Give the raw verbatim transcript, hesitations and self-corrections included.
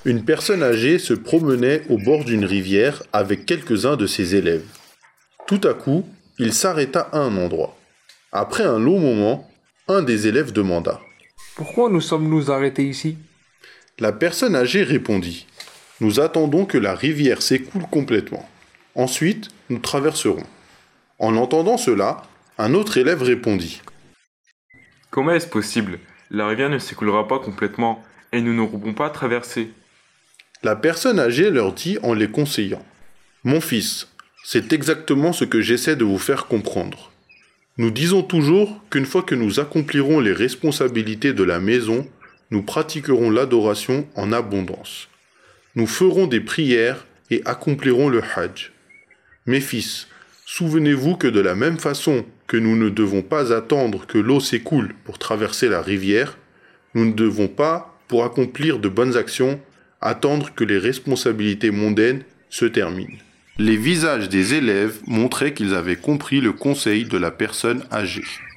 Une personne âgée se promenait au bord d'une rivière avec quelques-uns de ses élèves. Tout à coup, il s'arrêta à un endroit. Après un long moment, un des élèves demanda. Pourquoi nous sommes-nous arrêtés ici? La personne âgée répondit. Nous attendons que la rivière s'écoule complètement. Ensuite, nous traverserons. En entendant cela, un autre élève répondit. Comment est-ce possible? La rivière ne s'écoulera pas complètement et nous n'aurons pas traversé. La personne âgée leur dit en les conseillant. Mon fils, c'est exactement ce que j'essaie de vous faire comprendre. Nous disons toujours qu'une fois que nous accomplirons les responsabilités de la maison, nous pratiquerons l'adoration en abondance. Nous ferons des prières et accomplirons le hajj. Mes fils, souvenez-vous que de la même façon que nous ne devons pas attendre que l'eau s'écoule pour traverser la rivière, nous ne devons pas, pour accomplir de bonnes actions, attendre que les responsabilités mondaines se terminent. Les visages des élèves montraient qu'ils avaient compris le conseil de la personne âgée.